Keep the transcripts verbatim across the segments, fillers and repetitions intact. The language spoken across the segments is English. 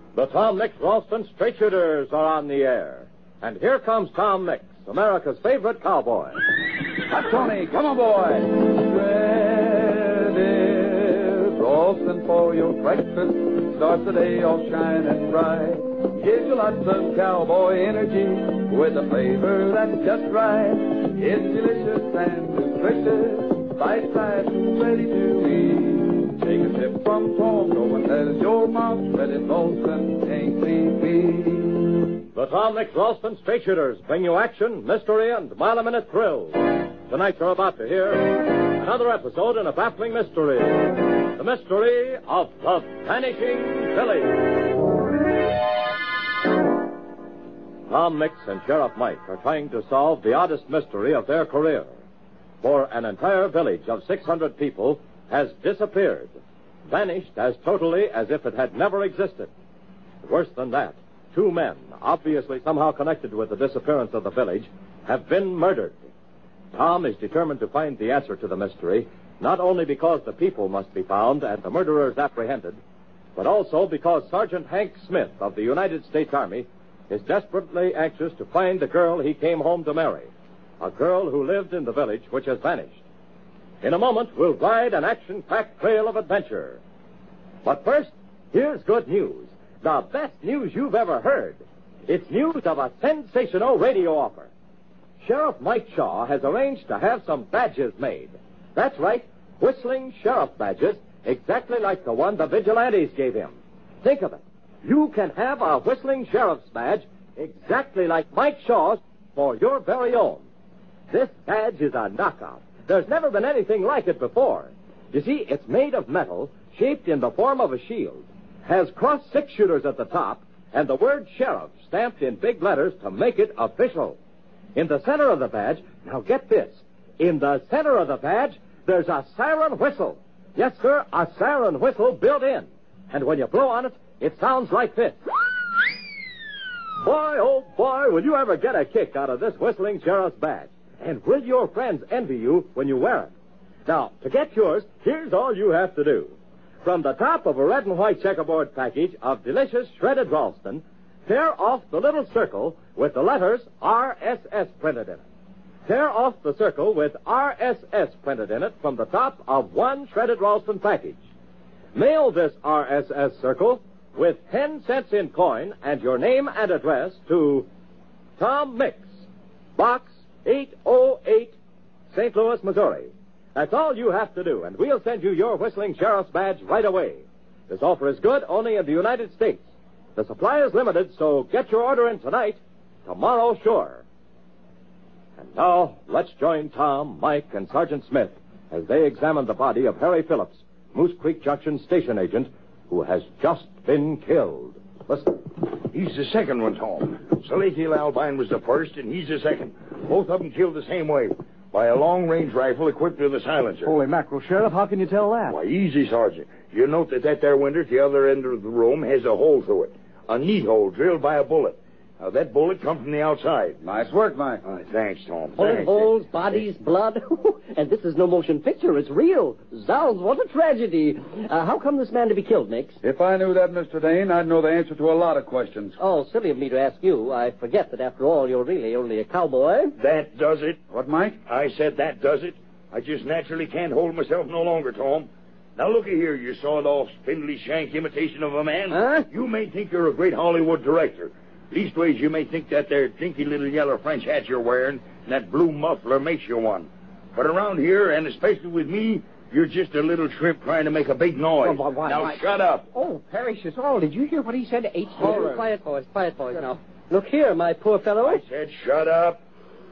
The Tom Mix Ralston Straight Shooters are on the air. And here comes Tom Mix, America's favorite cowboy. Up, Tony. Come on, boy. Shredded Ralston for your breakfast. Start the day all shining bright. Gives you lots of cowboy energy with a flavor that's just right. It's delicious and nutritious, bite-sized and ready to eat. Take a sip from Tom, go and tell your mom that it's Ralston ain't beat. The Tom Mix Ralston Straight Shooters bring you action, mystery, and mile-a-minute thrills. Tonight you're about to hear another episode in a baffling mystery. The mystery of the Vanishing Village. Tom Mix and Sheriff Mike are trying to solve the oddest mystery of their career. For an entire village of six hundred people has disappeared, vanished as totally as if it had never existed. Worse than that, two men, obviously somehow connected with the disappearance of the village, have been murdered. Tom is determined to find the answer to the mystery, not only because the people must be found and the murderers apprehended, but also because Sergeant Hank Smith of the United States Army is desperately anxious to find the girl he came home to marry, a girl who lived in the village which has vanished. In a moment, we'll ride an action-packed trail of adventure. But first, here's good news. The best news you've ever heard. It's news of a sensational radio offer. Sheriff Mike Shaw has arranged to have some badges made. That's right, whistling sheriff badges, exactly like the one the vigilantes gave him. Think of it. You can have a whistling sheriff's badge exactly like Mike Shaw's for your very own. This badge is a knockout. There's never been anything like it before. You see, it's made of metal, shaped in the form of a shield, has crossed six shooters at the top, and the word sheriff stamped in big letters to make it official. In the center of the badge, now get this, in the center of the badge, there's a siren whistle. Yes, sir, a siren whistle built in. And when you blow on it, it sounds like this. Boy, oh boy, will you ever get a kick out of this whistling sheriff's badge. And will your friends envy you when you wear it? Now, to get yours, here's all you have to do. From the top of a red and white checkerboard package of delicious shredded Ralston, tear off the little circle with the letters R S S printed in it. Tear off the circle with R S S printed in it from the top of one shredded Ralston package. Mail this R S S circle with ten cents in coin and your name and address to Tom Mix, Box eight oh eight, Saint Louis, Missouri. That's all you have to do, and we'll send you your whistling sheriff's badge right away. This offer is good only in the United States. The supply is limited, so get your order in tonight. Tomorrow, sure. And now, let's join Tom, Mike, and Sergeant Smith as they examine the body of Harry Phillips, Moose Creek Junction station agent, who has just been killed. Listen. He's the second one, Tom. Salatiel Albine was the first, and he's the second. Both of them killed the same way, by a long-range rifle equipped with a silencer. Holy mackerel, Sheriff, how can you tell that? Why, easy, Sergeant. You note that that there window at the other end of the room has a hole through it. A neat hole drilled by a bullet. Now, that bullet come from the outside. Nice work, Mike. Oh, thanks, Tom. Bullet Thanks. holes, bodies, blood. And this is no motion picture. It's real. Zounds, what a tragedy. Uh, how come this man to be killed, Mix? If I knew that, Mister Dane, I'd know the answer to a lot of questions. Oh, silly of me to ask you. I forget that after all, you're really only a cowboy. That does it. What, Mike? I said that does it. I just naturally can't hold myself no longer, Tom. Now, looky here, you sawed-off, spindly shank imitation of a man. Huh? You may think you're a great Hollywood director. Leastways, you may think that there dinky little yellow French hat you're wearing and that blue muffler makes you one. But around here, and especially with me, you're just a little shrimp trying to make a big noise. Oh, why, why, now, why? shut up. Oh, Parrish all. Did you hear what he said? H. Oh, quiet, boys, quiet, boys. Now, look here, my poor fellow. I said shut up.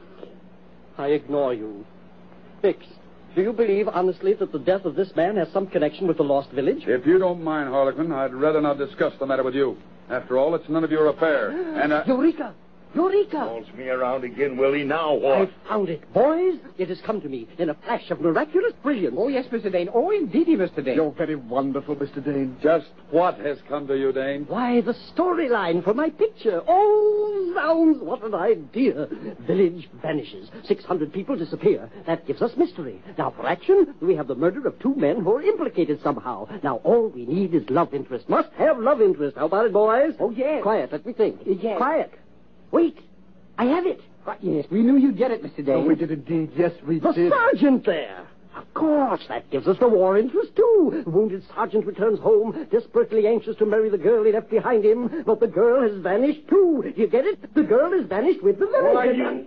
I ignore you. Mix, do you believe, honestly, that the death of this man has some connection with the lost village? If you don't mind, Harlequin, I'd rather not discuss the matter with you. After all, it's none of your affair. And, uh... Eureka! Eureka! Calls me around again, Willie. Now what? I found it. Boys, it has come to me in a flash of miraculous brilliance. Oh, yes, Mister Dane. Oh, indeedy, Mister Dane. You're very wonderful, Mister Dane. Just what has come to you, Dane? Why, the storyline for my picture. Oh, zounds, what an idea. Village vanishes. six hundred people disappear. That gives us mystery. Now, for action, we have the murder of two men who are implicated somehow. Now, all we need is love interest. Must have love interest. How about it, boys? Oh, yes. Quiet, let me think. Yes. Quiet. Wait. I have it. What, yes, we knew you'd get it, Mister Dane. Oh, we did indeed. Yes, we The did. sergeant there. Of course, that gives us the war interest, too. The wounded sergeant returns home, desperately anxious to marry the girl he left behind him, but the girl has vanished, too. Do you get it? The girl has vanished with the village. Why, you...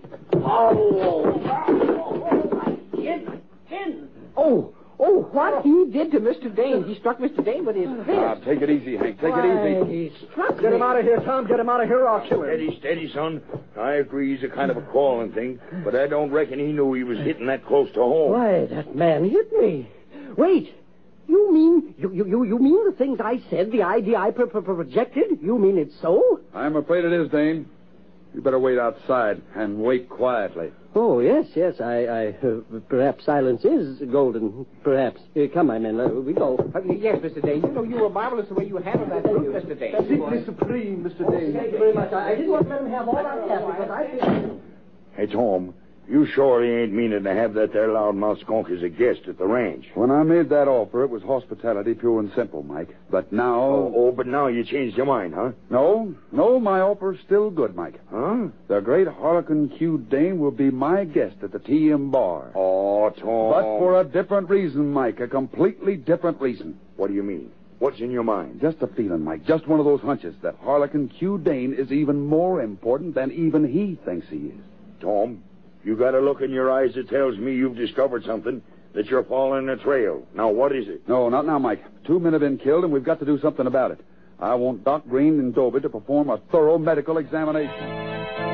Oh! Chin! Chin! Oh, oh, what he did to Mister Dane. He struck Mister Dane with his fist. Ah, take it easy, Hank. Take Why, it easy. he struck Get me. him out of here, Tom. Get him out of here or I'll kill him. Steady, steady, son. I agree he's a kind of a crawling thing, but I don't reckon he knew he was hitting that close to home. Why, that man hit me. Wait. You mean, you, you, you, you mean the things I said, the idea I pro- pro- projected? You mean it's so? I'm afraid it is, Dane. You better wait outside and wait quietly. Oh, yes, yes. I, I uh, perhaps silence is golden. Perhaps. Uh, come, my men. Uh, we go. Uh, yes, Mister Dane. You know, you were marvelous the way you handled that group, Mister Dane. Simply supreme, Mister Dane. Thank you very much. I, I didn't want to let him have all that gas because I... Hey, Tom, you sure he ain't meaning to have that there loudmouth skunk as a guest at the ranch? When I made that offer, it was hospitality, pure and simple, Mike. But now... Oh, oh, but now you changed your mind, huh? No, no, my offer's still good, Mike. Huh? The great Harlequin Hugh Dane will be my guest at the T M bar. Oh, Tom. But for a different reason, Mike. A completely different reason. What do you mean? What's in your mind? Just a feeling, Mike. Just one of those hunches that Harlequin Hugh Dane is even more important than even he thinks he is. Tom, you got a look in your eyes that tells me you've discovered something, that you're following a trail. Now, what is it? No, not now, Mike. Two men have been killed, and we've got to do something about it. I want Doc Green and Dobie to perform a thorough medical examination.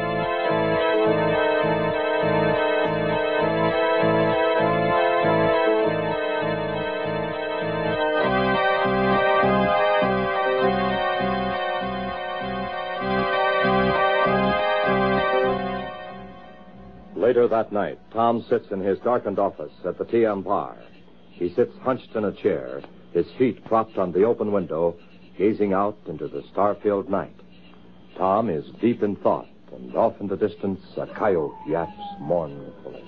Later that night, Tom sits in his darkened office at the T M bar. He sits hunched in a chair, his feet propped on the open window, gazing out into the star-filled night. Tom is deep in thought, and off in the distance, a coyote yaps mournfully.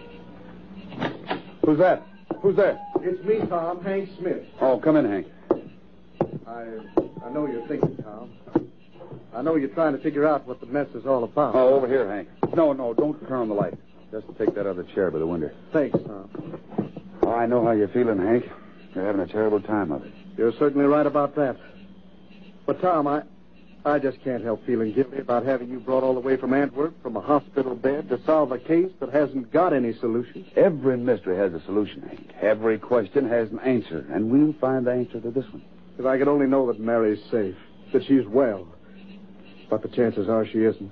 Who's that? Who's there? It's me, Tom, Hank Smith. Oh, come in, Hank. I I know you're thinking, Tom. I know you're trying to figure out what the mess is all about. Oh, over here, Hank. No, no, don't turn on the light. Just take that other chair by the window. Thanks, Tom. Oh, I know how you're feeling, Hank. You're having a terrible time of it. You're certainly right about that. But, Tom, I I just can't help feeling guilty about having you brought all the way from Antwerp, from a hospital bed, to solve a case that hasn't got any solution. Every mystery has a solution, Hank. Every question has an answer, and we'll find the answer to this one. If I could only know that Mary's safe, that she's well. But the chances are she isn't.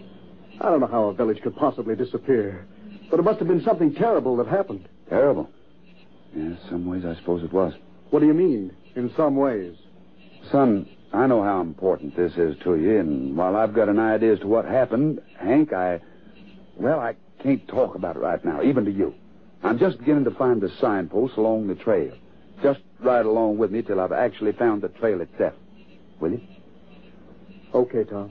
I don't know how a village could possibly disappear, but it must have been something terrible that happened. Terrible? Yes, some ways I suppose it was. What do you mean, in some ways? Son, I know how important this is to you, and while I've got an idea as to what happened, Hank, I... Well, I can't talk about it right now, even to you. I'm just beginning to find the signposts along the trail. Just ride along with me till I've actually found the trail itself. Will you? Okay, Tom.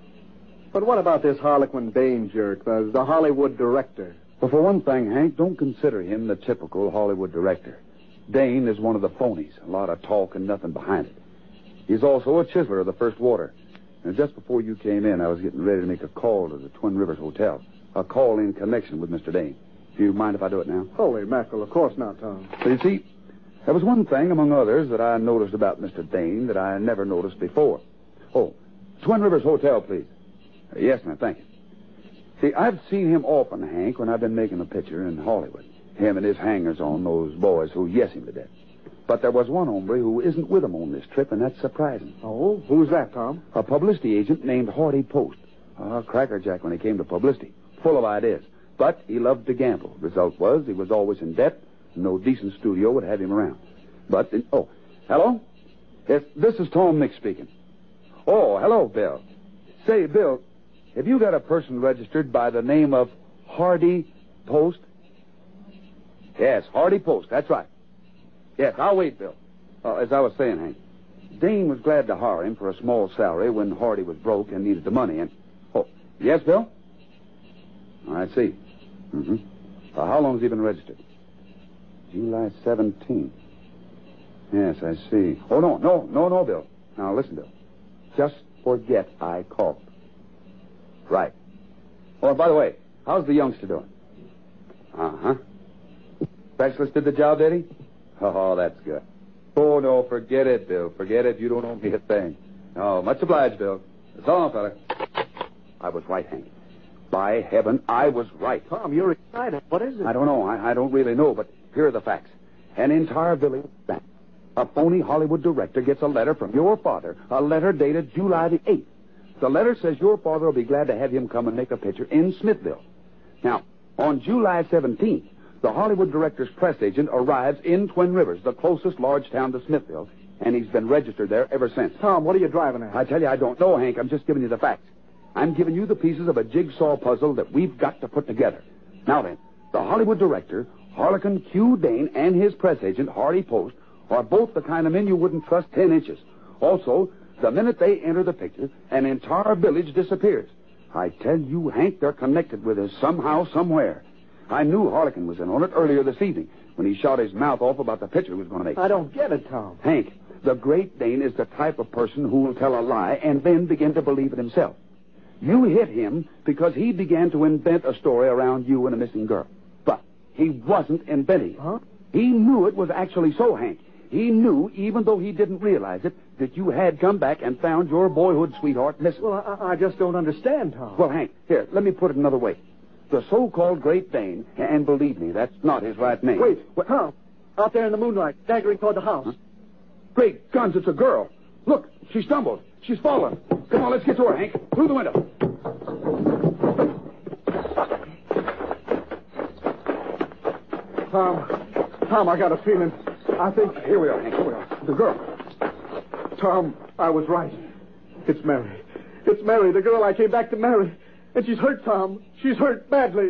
But what about this Harlequin Dane jerk, the, the Hollywood director? Well, for one thing, Hank, don't consider him the typical Hollywood director. Dane is one of the phonies. A lot of talk and nothing behind it. He's also a chiseler of the first water. And just before you came in, I was getting ready to make a call to the Twin Rivers Hotel. A call in connection with Mister Dane. Do you mind if I do it now? Holy mackerel, of course not, Tom. So you see, there was one thing, among others, that I noticed about Mister Dane that I never noticed before. Oh, Twin Rivers Hotel, please. Uh, yes, ma'am, thank you. See, I've seen him often, Hank, when I've been making a picture in Hollywood. Him and his hangers-on, those boys who yes him to death. But there was one hombre who isn't with him on this trip, and that's surprising. Oh, who's that, Tom? A publicity agent named Hardy Post. A crackerjack when he came to publicity. Full of ideas. But he loved to gamble. Result was he was always in debt. No decent studio would have him around. But, in, oh, hello? Yes, this is Tom Mix speaking. Oh, hello, Bill. Say, Bill, have you got a person registered by the name of Hardy Post? Yes, Hardy Post. That's right. Yes, I'll wait, Bill. Uh, as I was saying, Hank, Dane was glad to hire him for a small salary when Hardy was broke and needed the money. And oh, yes, Bill. I see. Mm-hmm. Uh, how long has he been registered? July seventeenth. Yes, I see. Oh, no, no, no, no, Bill. Now, listen, Bill. Just forget I called. Right. Oh, and by the way, how's the youngster doing? Uh-huh. Specialist did the job, did he? Oh, that's good. Oh, no, forget it, Bill. Forget it. You don't owe me a thing. Oh, much obliged, Bill. So long, fella. I was right, Hank. By heaven, I was right. Tom, you're excited. What is it? I don't know. I, I don't really know, but here are the facts. An entire village bank. A phony Hollywood director gets a letter from your father, a letter dated July the eighth. The letter says your father will be glad to have him come and make a picture in Smithville. Now, on July seventeenth, the Hollywood director's press agent arrives in Twin Rivers, the closest large town to Smithville, and he's been registered there ever since. Tom, what are you driving at? I tell you, I don't know, Hank. I'm just giving you the facts. I'm giving you the pieces of a jigsaw puzzle that we've got to put together. Now then, the Hollywood director, Harlequin Q. Dane, and his press agent, Hardy Post, are both the kind of men you wouldn't trust ten inches. Also, the minute they enter the picture, an entire village disappears. I tell you, Hank, they're connected with us somehow, somewhere. I knew Harlequin was in on it earlier this evening when he shot his mouth off about the picture he was going to make. I don't get it, Tom. Hank, the great Dane is the type of person who will tell a lie and then begin to believe it himself. You hit him because he began to invent a story around you and a missing girl. But he wasn't inventing it. Huh? He knew it was actually so, Hank. He knew, even though he didn't realize it, that you had come back and found your boyhood sweetheart missing. Well, I, I just don't understand, Tom. Well, Hank, here, let me put it another way. The so-called Great Dane, and believe me, that's not his right name. Wait, what, Tom, out there in the moonlight, staggering toward the house. Huh? Great guns, it's a girl. Look, she stumbled. She's fallen. Come on, let's get to her, Hank. Through the window. Tom, Tom, I got a feeling. I think... Here we are, Hank, here we are. The girl. Tom, I was right. It's Mary. It's Mary, the girl I came back to marry. And she's hurt, Tom. She's hurt badly.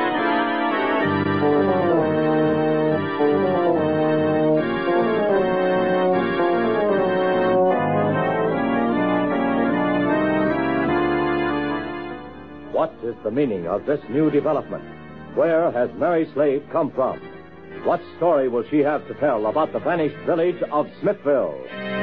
What is the meaning of this new development? Where has Mary Slade come from? What story will she have to tell about the vanished village of Smithville?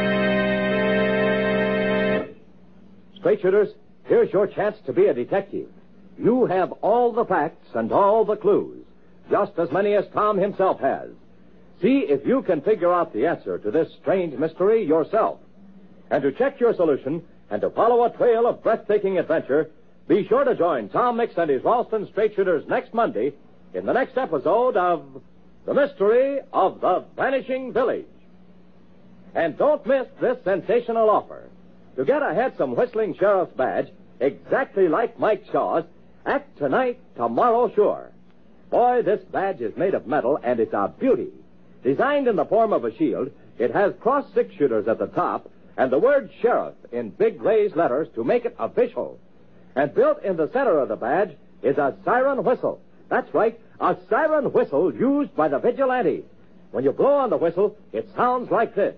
Straight shooters, here's your chance to be a detective. You have all the facts and all the clues, just as many as Tom himself has. See if you can figure out the answer to this strange mystery yourself. And to check your solution and to follow a trail of breathtaking adventure, be sure to join Tom Mix and his Ralston Straight Shooters next Monday in the next episode of The Mystery of the Vanishing Village. And don't miss this sensational offer. To get a handsome whistling sheriff's badge, exactly like Mike Shaw's, act tonight, tomorrow sure. Boy, this badge is made of metal, and it's a beauty. Designed in the form of a shield, it has crossed six shooters at the top and the word sheriff in big raised letters to make it official. And built in the center of the badge is a siren whistle. That's right, a siren whistle used by the vigilante. When you blow on the whistle, it sounds like this.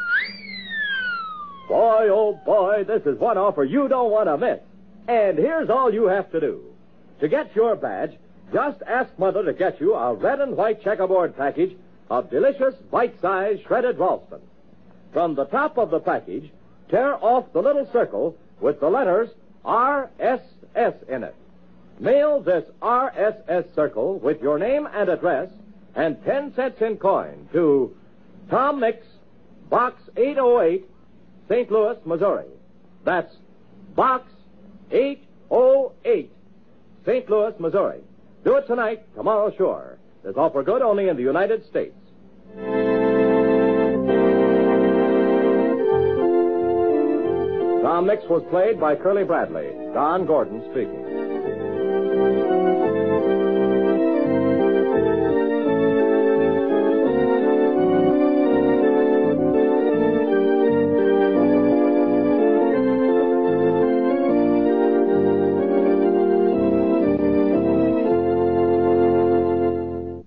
Boy, oh boy, this is one offer you don't want to miss. And here's all you have to do. To get your badge, just ask Mother to get you a red and white checkerboard package of delicious bite-sized shredded Ralston. From the top of the package, tear off the little circle with the letters R S S in it. Mail this R S S circle with your name and address and ten cents in coin to Tom Mix, Box eight oh eight, Saint Louis, Missouri. That's Box eight oh eight, Saint Louis, Missouri. Do it tonight, tomorrow sure. This offer good only in the United States. Tom Mix was played by Curly Bradley. Don Gordon speaking.